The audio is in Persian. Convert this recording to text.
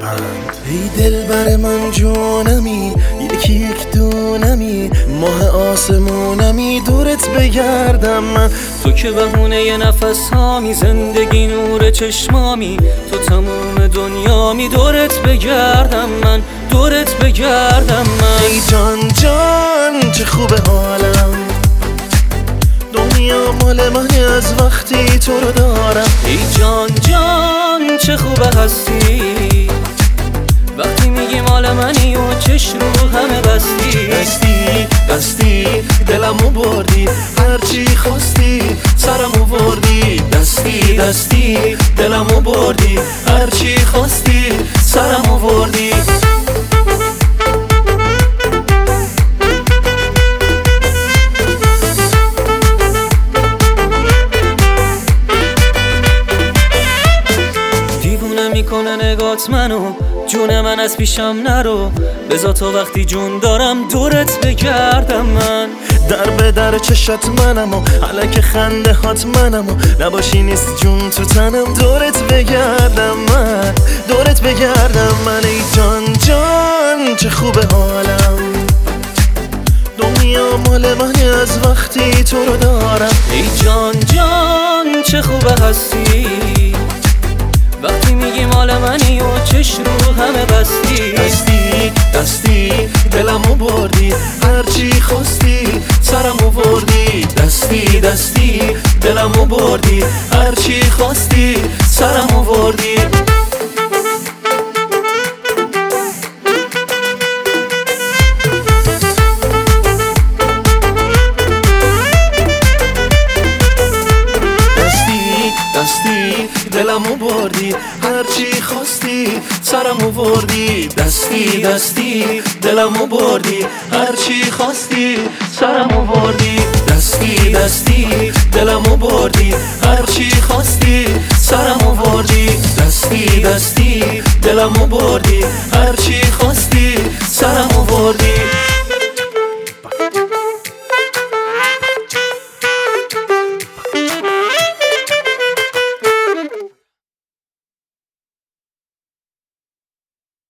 ای دلبر من جونمی، یکی یک دونمی، ماه آسمونمی، دورت بگردم من. تو که بهونه ی نفس هامی، زندگی نور چشمامی، تو تموم دنیامی، دورت بگردم من، دورت بگردم من. ای جان جان چه خوبه حالم، دنیا مال منه از وقتی تو رو دارم. ای جان جان چه خوبه هستی، وقتی میگی مال منی و چش رو همه بستی. دستی دستی دلمو بردی، هرچی خواستی سرمو بردی. دستی دستی دلمو بردی، هرچی خواستی سرمو بردی. میکنه نگات منو، جون من از پیشم نرو، بذار تا وقتی جون دارم دورت بگردم من. در به در چشات منم و حلک خنده هات منم و نباشی نیست جون تو تنم، دورت بگردم من، دورت بگردم من. ای جان جان چه خوبه حالم، دنیا مال منه از وقتی تو رو دارم. ای جان جان چه خوبه هستی، وقتی میگی مال منی و چش رو همه بستی. دستی دستی دلمو بردی، هرچی خواستی سرمو بردی. دستی دستی دلمو بردی، هرچی خواستی سرمو بردی. دستی دلمو بردی، هرچی خواستی سرمو بردی. دستی دستی دلمو بردی، هرچی خواستی سرمو بردی. دستی دستی دلمو بردی،